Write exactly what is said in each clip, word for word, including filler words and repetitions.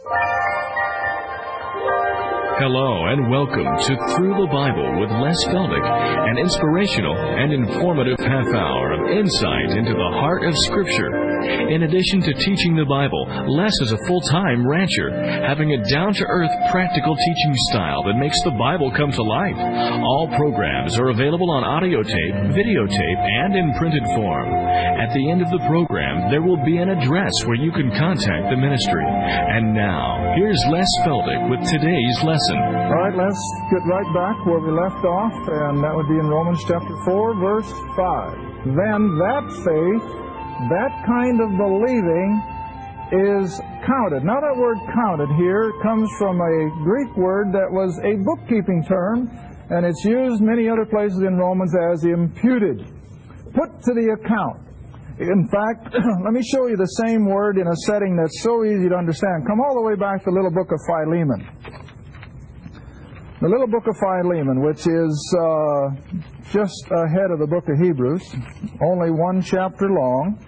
Hello and welcome to Through the Bible with Les Feldick, an inspirational and informative half hour of insight into the heart of Scripture. In addition to teaching the Bible, Les is a full-time rancher, having a down-to-earth, practical teaching style that makes the Bible come to life. All programs are available on audio tape, videotape, and in printed form. At the end of the program, there will be an address where you can contact the ministry. And now, here's Les Feldick with today's lesson. All right, let's get right back where we left off, and that would be in Romans chapter four, verse five. Then that faith, that kind of believing, is counted. Now that word counted here comes from a Greek word that was a bookkeeping term, and it's used many other places in Romans as imputed, put to the account. In fact, let me show you the same word in a setting that's so easy to understand. Come all the way back to the little book of Philemon. The little book of Philemon, which is uh, just ahead of the book of Hebrews, only one chapter long.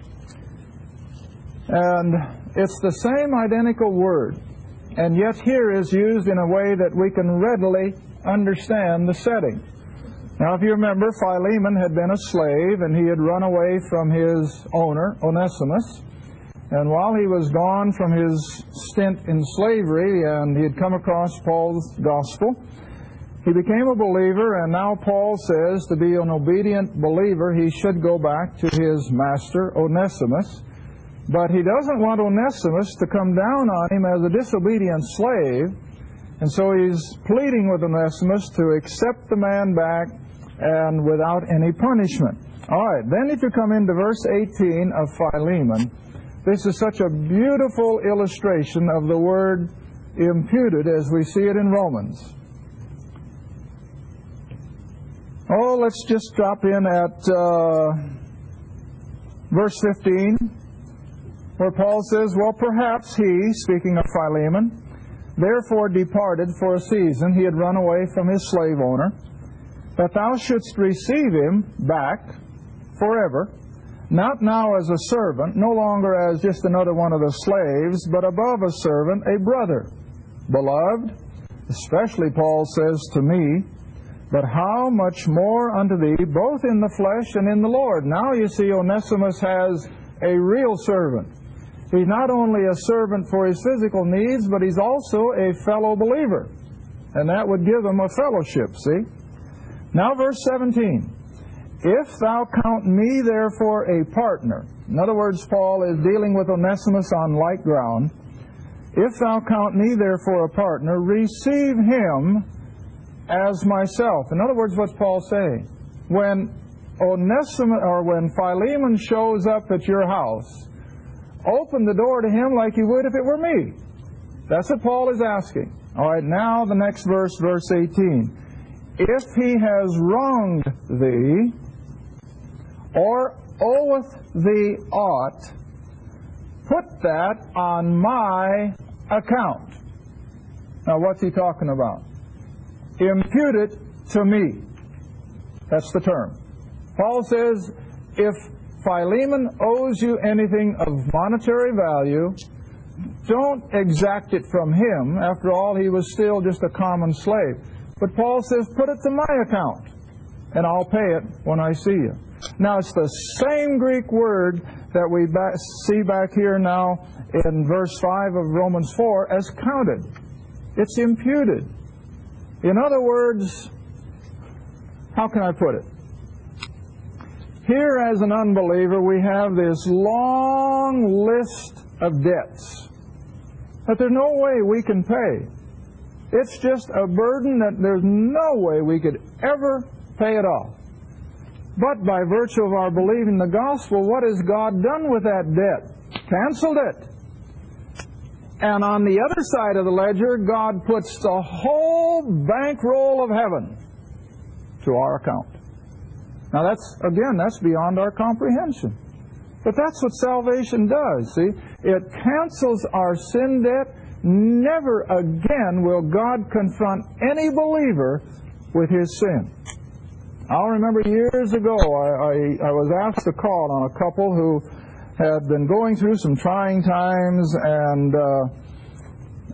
And it's the same identical word, and yet here is used in a way that we can readily understand the setting. Now, if you remember, Philemon had been a slave, and he had run away from his owner, Onesimus. And while he was gone from his stint in slavery, and he had come across Paul's gospel, he became a believer, and now Paul says to be an obedient believer, he should go back to his master, Onesimus. But he doesn't want Onesimus to come down on him as a disobedient slave, and so he's pleading with Onesimus to accept the man back and without any punishment. All right, then if you come into verse eighteen of Philemon, this is such a beautiful illustration of the word imputed as we see it in Romans. Oh, let's just drop in at uh, verse fifteen, where Paul says, well, perhaps he, speaking of Philemon, therefore departed for a season. He had run away from his slave owner, that thou shouldst receive him back forever, not now as a servant, no longer as just another one of the slaves, but above a servant, a brother, beloved, especially Paul says to me, but how much more unto thee, both in the flesh and in the Lord. Now you see Onesimus has a real servant. He's not only a servant for his physical needs, but he's also a fellow believer. And that would give him a fellowship, see? Now verse seventeen. If thou count me therefore a partner. In other words, Paul is dealing with Onesimus on like ground. If thou count me therefore a partner, receive him as myself. In other words, what's Paul saying? When Onesimus, or when Philemon shows up at your house, open the door to him like you would if it were me. That's what Paul is asking. All right, now the next verse, verse eighteen. If he has wronged thee, or oweth thee aught, put that on my account. Now what's he talking about? Impute it to me. That's the term. Paul says, if Philemon owes you anything of monetary value, don't exact it from him. After all, he was still just a common slave. But Paul says, put it to my account, and I'll pay it when I see you. Now, it's the same Greek word that we back, see back here now in verse five of Romans four as counted. It's imputed. In other words, how can I put it? Here, as an unbeliever, we have this long list of debts that there's no way we can pay. It's just a burden that there's no way we could ever pay it off. But by virtue of our believing the gospel, what has God done with that debt? Canceled it. And on the other side of the ledger, God puts the whole bankroll of heaven to our account. Now that's, again, that's beyond our comprehension. But that's what salvation does, see? It cancels our sin debt. Never again will God confront any believer with his sin. I'll remember years ago, I, I, I was asked to call on a couple who had been going through some trying times, and uh,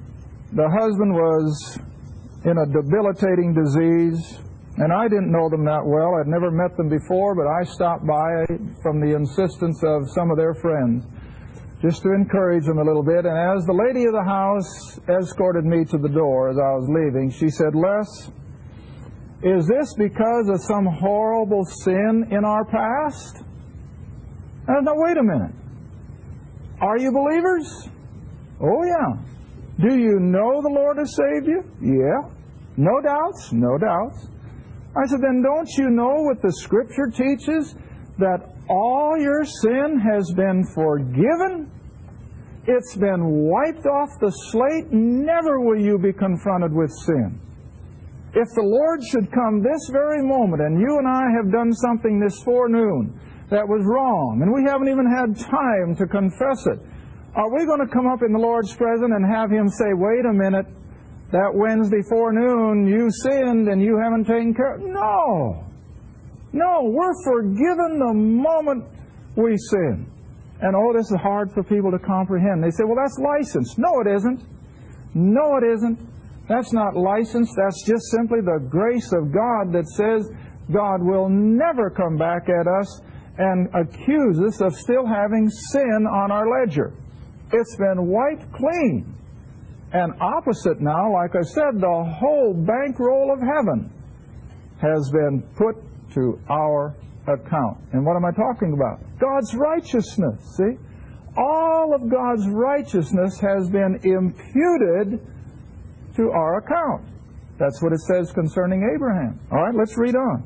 The husband was in a debilitating disease, and I didn't know them that well. I'd never met them before, but I stopped by from the insistence of some of their friends, just to encourage them a little bit. And as the lady of the house escorted me to the door as I was leaving, she said, "Les, is this because of some horrible sin in our past?" I said, "No, wait a minute. Are you believers?" "Oh, yeah." "Do you know the Lord has saved you?" "Yeah." "No doubts?" "No doubts." I said, "Then don't you know what the Scripture teaches? That all your sin has been forgiven? It's been wiped off the slate. Never will you be confronted with sin. If the Lord should come this very moment and you and I have done something this forenoon that was wrong, and we haven't even had time to confess it, are we going to come up in the Lord's presence and have Him say, 'Wait a minute, that Wednesday forenoon you sinned and you haven't taken care of it'?" No. No, we're forgiven the moment we sin. And oh, this is hard for people to comprehend. They say, "Well, that's license." No, it isn't. No, it isn't. That's not license. That's just simply the grace of God that says God will never come back at us and accuse us of still having sin on our ledger. It's been wiped clean. And opposite now, like I said, the whole bankroll of heaven has been put to our account. And what am I talking about? God's righteousness, see? All of God's righteousness has been imputed to our account. That's what it says concerning Abraham. All right, let's read on.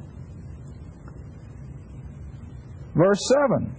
Verse seven.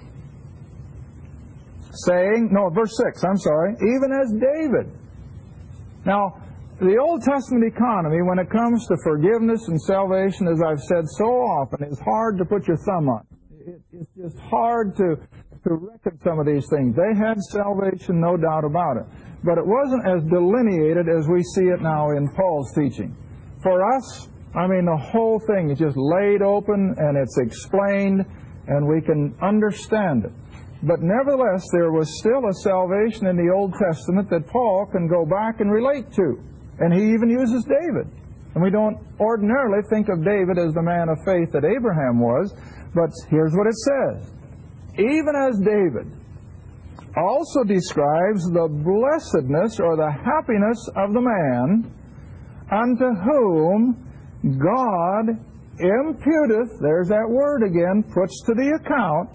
Saying, no, verse six, I'm sorry, even as David. Now, the Old Testament economy, when it comes to forgiveness and salvation, as I've said so often, is hard to put your thumb on. It, it's just hard to, to reckon some of these things. They had salvation, no doubt about it. But it wasn't as delineated as we see it now in Paul's teaching. For us, I mean, the whole thing is just laid open and it's explained and we can understand it. But nevertheless, there was still a salvation in the Old Testament that Paul can go back and relate to. And he even uses David. And we don't ordinarily think of David as the man of faith that Abraham was, but here's what it says. Even as David also describes the blessedness or the happiness of the man unto whom God imputeth, there's that word again, puts to the account,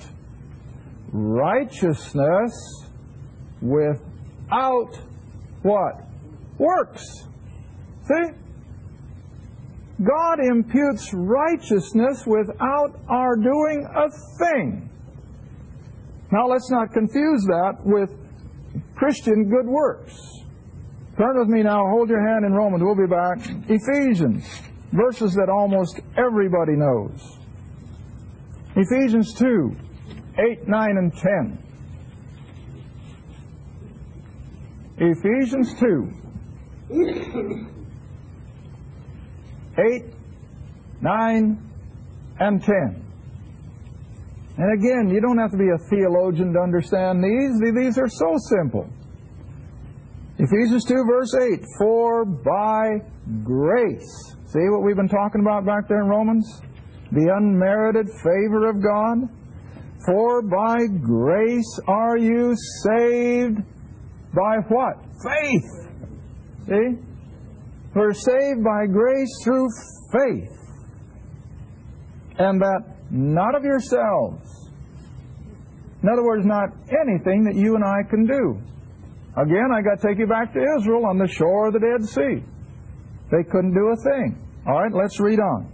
righteousness without what? Works. See? God imputes righteousness without our doing a thing. Now let's not confuse that with Christian good works. Turn with me now, hold your hand in Romans, we'll be back. Ephesians, verses that almost everybody knows. Ephesians two, eight, nine, and ten. Ephesians two, eight, nine, and ten. And again, you don't have to be a theologian to understand these. These are so simple. Ephesians two, verse eight, for by grace. See what we've been talking about back there in Romans? The unmerited favor of God. For by grace are you saved by what? Faith. See? We're saved by grace through faith. And that not of yourselves. In other words, not anything that you and I can do. Again, I got to take you back to Israel on the shore of the Dead Sea. They couldn't do a thing. All right, let's read on.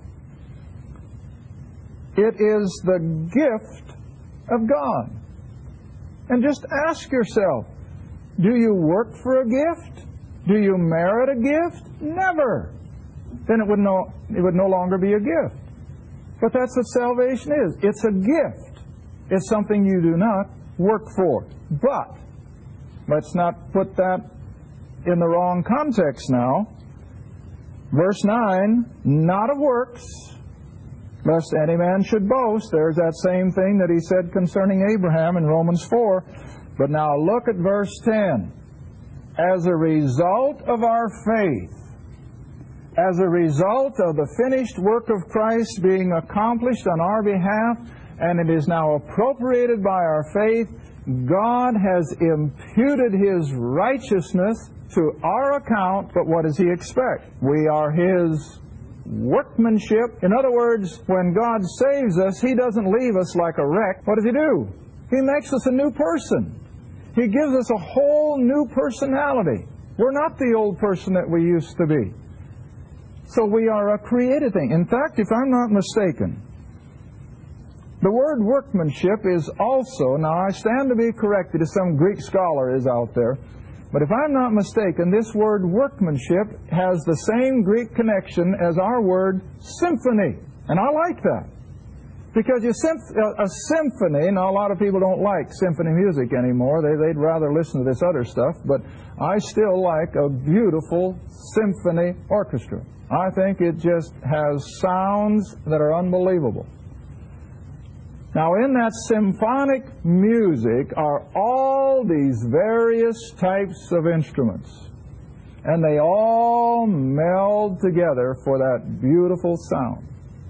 It is the gift of God. And just ask yourself, do you work for a gift? Do you merit a gift? Never. Then it would no, it would no longer be a gift. But that's what salvation is. It's a gift. It's something you do not work for. But let's not put that in the wrong context now. Verse nine, not of works, lest any man should boast. There's that same thing that he said concerning Abraham in Romans four. But now look at verse ten. as a result of our faith, as a result of the finished work of Christ being accomplished on our behalf, and it is now appropriated by our faith, God has imputed His righteousness to our account. But what does He expect? We are His workmanship. In other words, when God saves us, He doesn't leave us like a wreck. What does He do? He makes us a new person. He gives us a whole new personality. We're not the old person that we used to be. So we are a created thing. In fact, if I'm not mistaken, the word workmanship is also, now I stand to be corrected if some Greek scholar is out there, but if I'm not mistaken, this word workmanship has the same Greek connection as our word symphony. And I like that. Because you symph- a symphony, now a lot of people don't like symphony music anymore. They, they'd rather listen to this other stuff, but I still like a beautiful symphony orchestra. I think it just has sounds that are unbelievable. Now, in that symphonic music are all these various types of instruments, and they all meld together for that beautiful sound.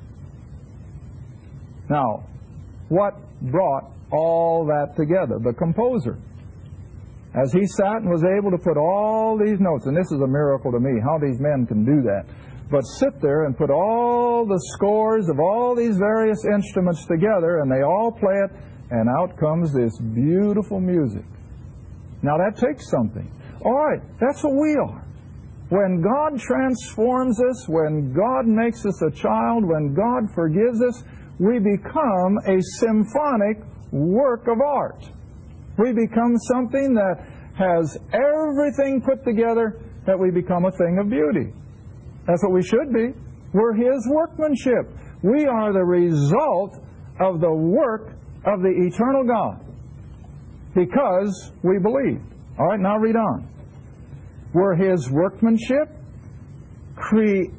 Now, what brought all that together? The composer. As he sat and was able to put all these notes, and this is a miracle to me, how these men can do that, but sit there and put all the scores of all these various instruments together, and they all play it, and out comes this beautiful music. Now that takes something. All right, that's what we are. When God transforms us, when God makes us a child, when God forgives us, we become a symphonic work of art. We become something that has everything put together, that we become a thing of beauty. That's what we should be. We're His workmanship. We are the result of the work of the eternal God because we believe. All right, now read on. We're His workmanship, created.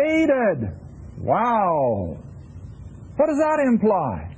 Wow. What does that imply?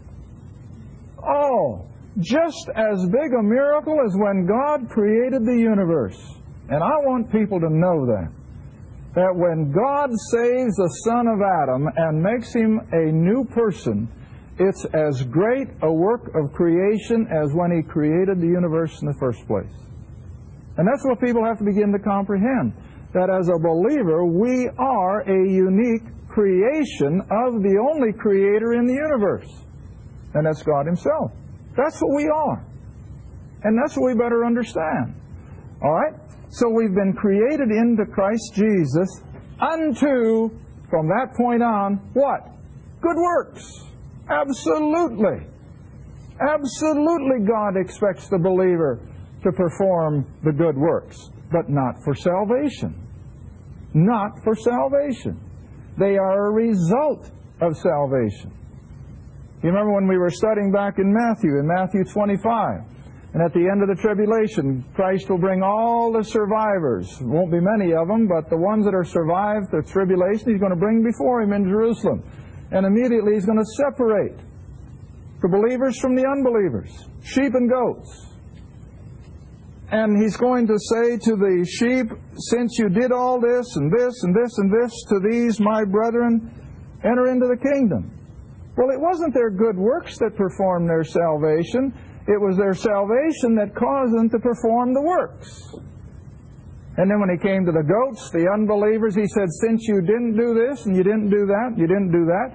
Oh, just as big a miracle as when God created the universe. And I want people to know that. That when God saves the son of Adam and makes him a new person, it's as great a work of creation as when He created the universe in the first place. And that's what people have to begin to comprehend. That as a believer, we are a unique creation of the only creator in the universe. And that's God Himself. That's what we are. And that's what we better understand. All right? So we've been created into Christ Jesus unto, from that point on, what? Good works. Absolutely. Absolutely God expects the believer to perform the good works, but not for salvation. Not for salvation. They are a result of salvation. You remember when we were studying back in Matthew, in Matthew twenty-five, and at the end of the tribulation, Christ will bring all the survivors. There won't be many of them, but the ones that are survived the tribulation, He's going to bring before Him in Jerusalem. And immediately He's going to separate the believers from the unbelievers, sheep and goats. And He's going to say to the sheep, since you did all this and this and this and this to these, my brethren, enter into the kingdom. Well, it wasn't their good works that performed their salvation. It was their salvation that caused them to perform the works. And then when He came to the goats, the unbelievers, He said, since you didn't do this and you didn't do that, you didn't do that,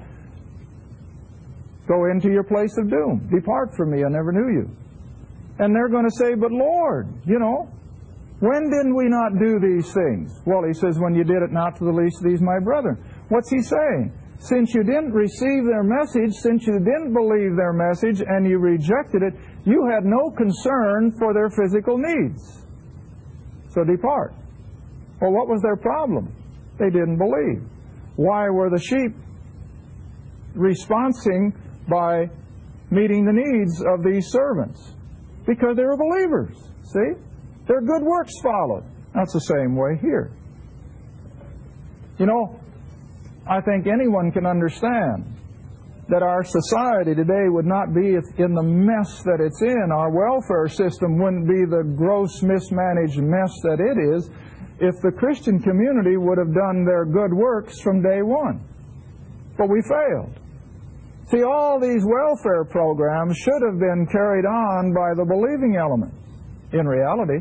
go into your place of doom. Depart from me, I never knew you. And they're going to say, but Lord, you know, when did we not do these things? Well, He says, when you did it not to the least of these, my brethren. What's He saying? Since you didn't receive their message, since you didn't believe their message, and you rejected it, you had no concern for their physical needs. So depart. Well, what was their problem? They didn't believe. Why were the sheep responding by meeting the needs of these servants? Because they were believers. See? Their good works followed. That's the same way here. You know, I think anyone can understand that our society today would not be in the mess that it's in. Our welfare system wouldn't be the gross, mismanaged mess that it is if the Christian community would have done their good works from day one. But we failed. See, all these welfare programs should have been carried on by the believing element in reality.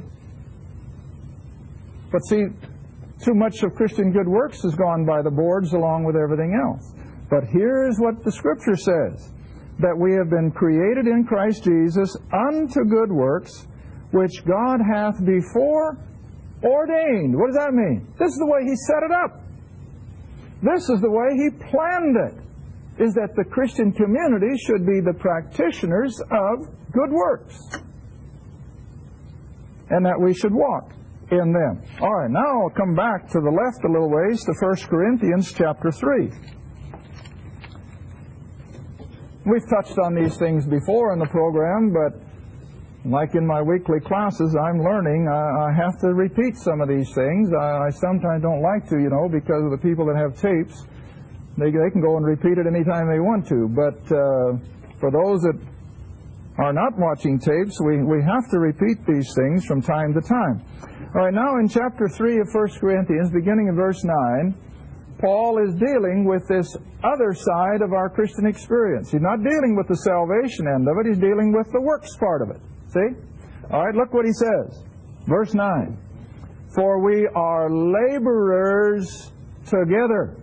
But see, too much of Christian good works has gone by the boards along with everything else. But here is what the Scripture says, that we have been created in Christ Jesus unto good works, which God hath before ordained. What does that mean? This is the way He set it up. This is the way He planned it, is that the Christian community should be the practitioners of good works, and that we should walk in them. All right, now I'll come back to the left a little ways to First Corinthians chapter three. We've touched on these things before in the program, but like in my weekly classes, I'm learning. I, I have to repeat some of these things. I, I sometimes don't like to, you know, because of the people that have tapes. They, they can go and repeat it anytime they want to. But uh, for those that are not watching tapes, we, we have to repeat these things from time to time. All right, now in chapter three of First Corinthians, beginning in verse nine, Paul is dealing with this other side of our Christian experience. He's not dealing with the salvation end of it. He's dealing with the works part of it. See? All right, look what he says. Verse nine. For we are laborers together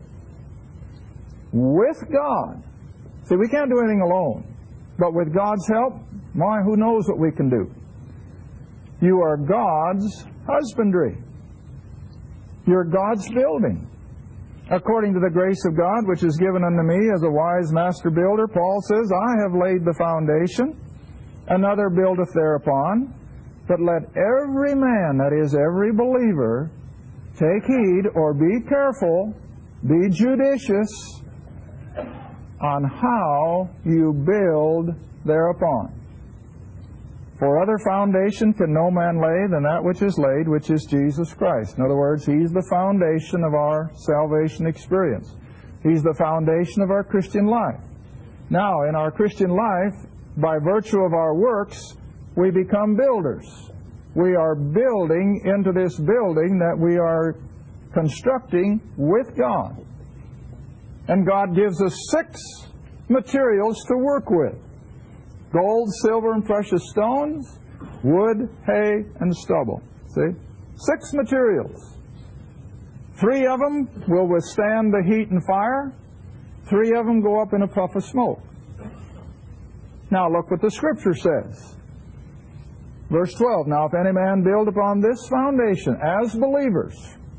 with God. See, we can't do anything alone. But with God's help, my, who knows what we can do. You are God's husbandry. You're God's building. According to the grace of God, which is given unto me as a wise master builder, Paul says, I have laid the foundation, another buildeth thereupon. But let every man, that is, every believer, take heed or be careful, be judicious on how you build thereupon. For other foundation can no man lay than that which is laid, which is Jesus Christ. In other words, He's the foundation of our salvation experience. He's the foundation of our Christian life. Now, in our Christian life, by virtue of our works, we become builders. We are building into this building that we are constructing with God. And God gives us six materials to work with. Gold, silver, and precious stones, wood, hay, and stubble. See? Six materials. Three of them will withstand the heat and fire. Three of them go up in a puff of smoke. Now look what the Scripture says. Verse twelve, Now if any man build upon this foundation as believers,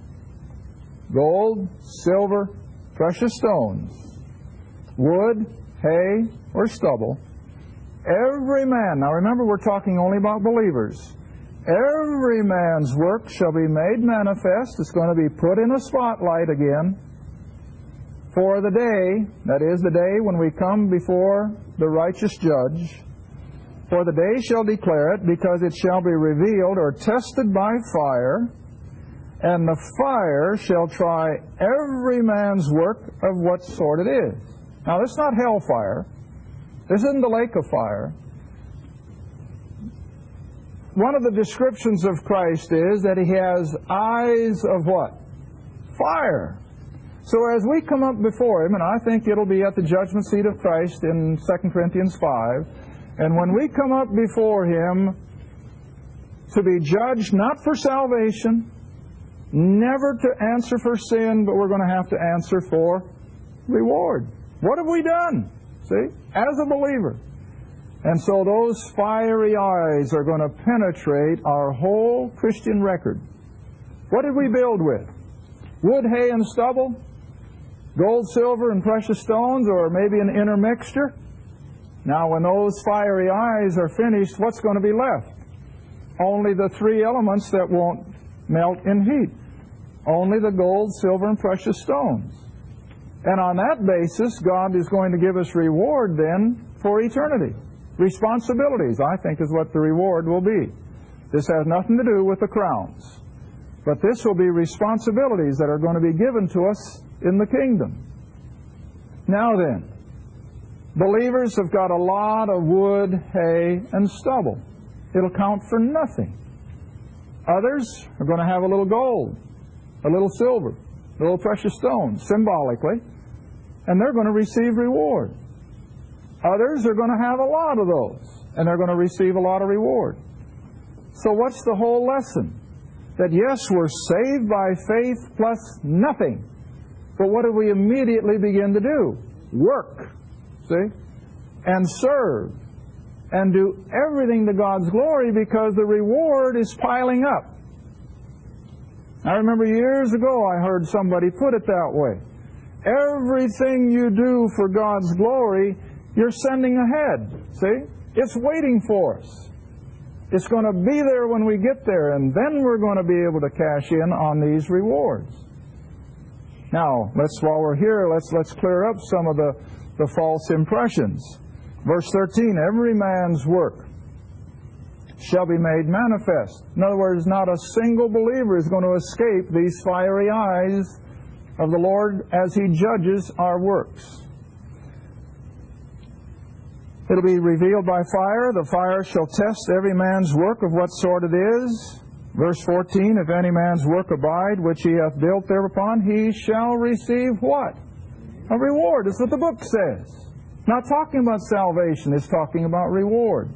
gold, silver, precious stones, wood, hay, or stubble, every man, now remember we're talking only about believers, every man's work shall be made manifest. It's going to be put in a spotlight again for the day, that is the day when we come before the righteous judge. For the day shall declare it, because it shall be revealed or tested by fire, and the fire shall try every man's work of what sort it is. Now this is not hellfire. This isn't the lake of fire. One of the descriptions of Christ is that He has eyes of what? Fire. So as we come up before Him, and I think it'll be at the judgment seat of Christ in Second Corinthians five, and when we come up before Him to be judged not for salvation, never to answer for sin, but we're going to have to answer for reward. What have we done? See? As a believer. And so those fiery eyes are going to penetrate our whole Christian record. What did we build with? Wood, hay, and stubble? Gold, silver, and precious stones, or maybe an intermixture? Now when those fiery eyes are finished, what's going to be left? Only the three elements that won't melt in heat. Only the gold, silver, and precious stones. And on that basis, God is going to give us reward then for eternity. Responsibilities, I think, is what the reward will be. This has nothing to do with the crowns. But this will be responsibilities that are going to be given to us in the kingdom. Now then, Believers have got a lot of wood, hay, and stubble. It'll count for nothing. Others are going to have a little gold, a little silver, a little precious stone, symbolically, and they're going to receive reward. Others are going to have a lot of those, and they're going to receive a lot of reward. So what's the whole lesson? That yes, we're saved by faith plus nothing. But what do we immediately begin to do? Work, see? And serve. And do everything to God's glory, because the reward is piling up. I remember years ago I heard somebody put it that way. Everything you do for God's glory, you're sending ahead. See? It's waiting for us. It's going to be there when we get there, and then we're going to be able to cash in on these rewards. Now, let's while we're here, let's let's clear up some of the, the false impressions. Verse thirteen, every man's work shall be made manifest. In other words, not a single believer is going to escape these fiery eyes of the Lord as He judges our works. It'll be revealed by fire. The fire shall test every man's work of what sort it is. Verse fourteen, if any man's work abide, which he hath built thereupon, he shall receive what? A reward. That's what the book says. Not talking about salvation, it's talking about reward.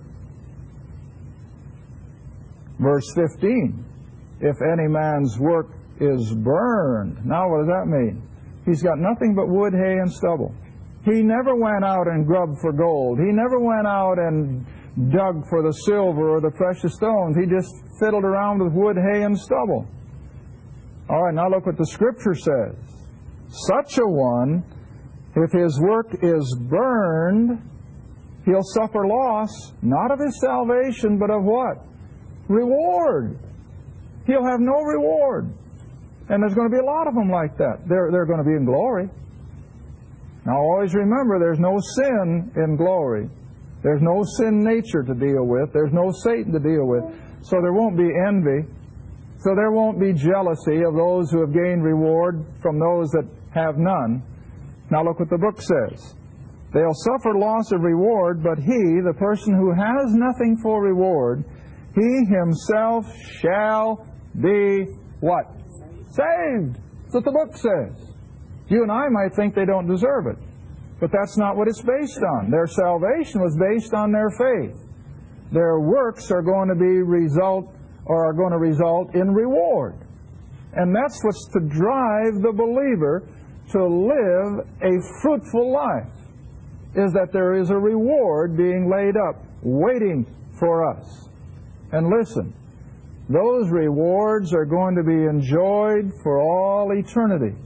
Verse fifteen, if any man's work is burned. Now what does that mean? He's got nothing but wood, hay, and stubble. He never went out and grubbed for gold. He never went out and dug for the silver or the precious stones. He just fiddled around with wood, hay, and stubble. All right, now look what the Scripture says. Such a one, if his work is burned, he'll suffer loss, not of his salvation, but of what? Reward. He'll have no reward. And there's going to be a lot of them like that. They're, they're going to be in glory. Now always remember, there's no sin in glory. There's no sin nature to deal with. There's no Satan to deal with. So there won't be envy. So there won't be jealousy of those who have gained reward from those that have none. Now look what the book says. They'll suffer loss of reward, but he, the person who has nothing for reward, he himself shall be what? Saved. That's what the book says. You and I might think they don't deserve it, but that's not what it's based on. Their salvation was based on their faith. Their works are going to be result or are going to result in reward. And that's what's to drive the believer to live a fruitful life, is that there is a reward being laid up, waiting for us. And listen, those rewards are going to be enjoyed for all eternity.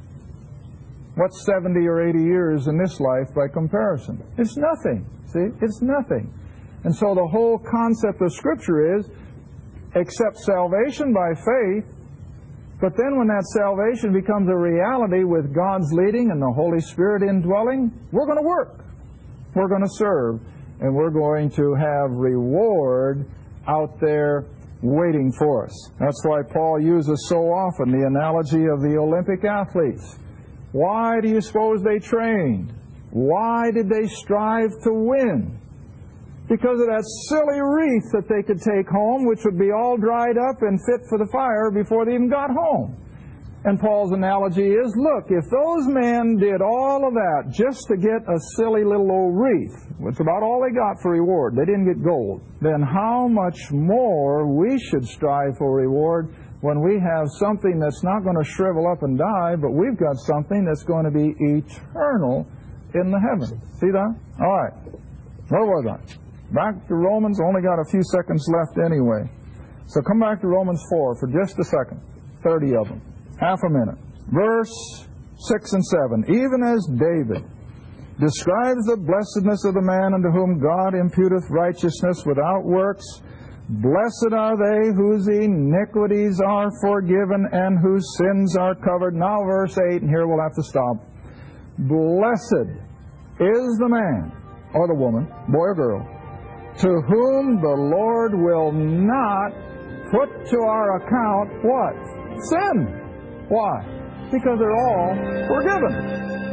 What's seventy or eighty years in this life by comparison? It's nothing. See? It's nothing. And so the whole concept of Scripture is, accept salvation by faith, but then when that salvation becomes a reality with God's leading and the Holy Spirit indwelling, we're going to work. We're going to serve. And we're going to have reward out there waiting for us. That's why Paul uses so often the analogy of the Olympic athletes. Why do you suppose they trained? Why did they strive to win? Because of that silly wreath that they could take home, which would be all dried up and fit for the fire before they even got home. And Paul's analogy is, look, if those men did all of that just to get a silly little old wreath, which is about all they got for reward, they didn't get gold, then how much more we should strive for reward when we have something that's not going to shrivel up and die, but we've got something that's going to be eternal in the heavens. See that? All right. Where was I? Back to Romans. Only got a few seconds left anyway. So come back to Romans four for just a second. thirty of them. Half a minute. Verse six and seven. Even as David describes the blessedness of the man unto whom God imputeth righteousness without works, blessed are they whose iniquities are forgiven and whose sins are covered. Now verse eight, and here we'll have to stop. Blessed is the man, or the woman, boy or girl, to whom the Lord will not put to our account what? Sin. Why? Because they're all forgiven.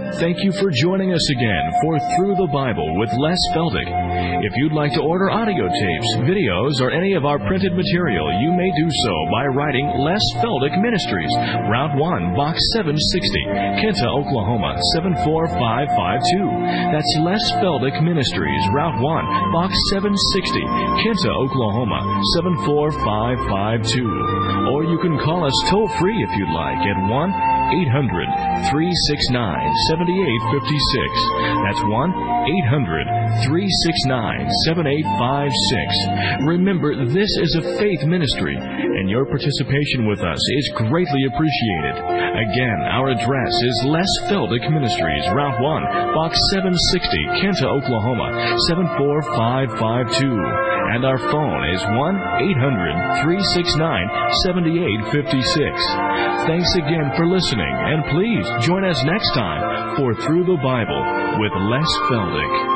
Thank you for joining us again for Through the Bible with Les Feldick. If you'd like to order audio tapes, videos, or any of our printed material, you may do so by writing Les Feldick Ministries, Route one, Box seven sixty, Kinta, Oklahoma, seven four five five two. That's Les Feldick Ministries, Route one, Box seven sixty, Kinta, Oklahoma, seven four five five two. Or you can call us toll-free if you'd like at one eight hundred, three six nine, seven eight five six. That's one eight hundred, three six nine, seven eight five six. Remember, this is a faith ministry, and your participation with us is greatly appreciated. Again, our address is Les Feldick Ministries, Route one, Box seven sixty, Kinta, Oklahoma, seven four five five two. And our phone is one eight hundred, three six nine, seven eight five six. Thanks again for listening, and please join us next time for Through the Bible with Les Feldick.